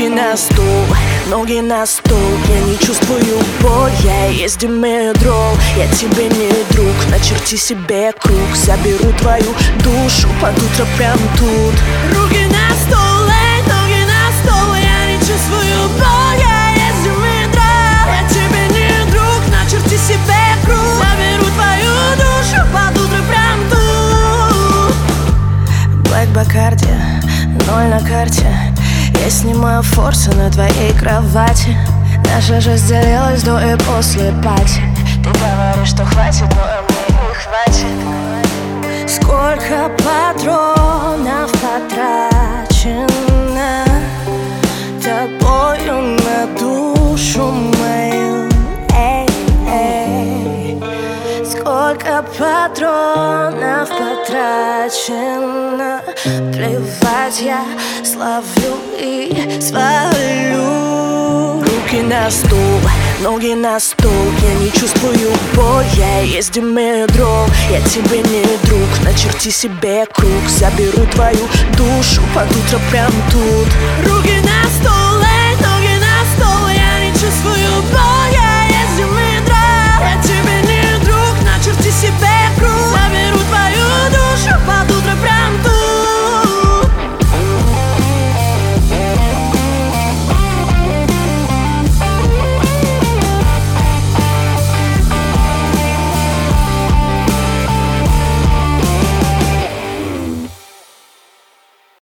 Руки на стол, ноги на стол. Я не чувствую боль, я есть димедрол. Я тебе не друг, начерти себе круг. Заберу твою душу под утро прям тут. Руки на стол, ноги на стол. Я не чувствую боль, я есть димедрол. Я тебе не друг, начерти себе круг. Заберу твою душу под утро прям тут. Black Bacardi, 0 на карте. Я снимаю форсы на твоей кровати. Наша жизнь делилась до и после пати. Ты говоришь, что хватит, но мне не хватит. Сколько патронов потрачено тобою на душу мою. Эй, эй. Сколько патронов потрачено. Плевать, я славлю и свалю. Руки на стол, ноги на стол. Я не чувствую боль, я есть димедрол. Я тебе не друг, начерти себе круг. Заберу твою душу под утро прям тут. Руки на